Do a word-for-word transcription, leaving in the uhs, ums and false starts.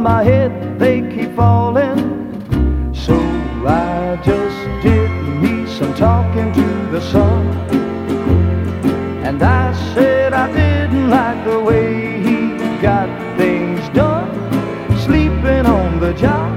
my head, they keep falling. So I just did me some talking to the sun, and I said I didn't like the way he got things done, sleeping on the job.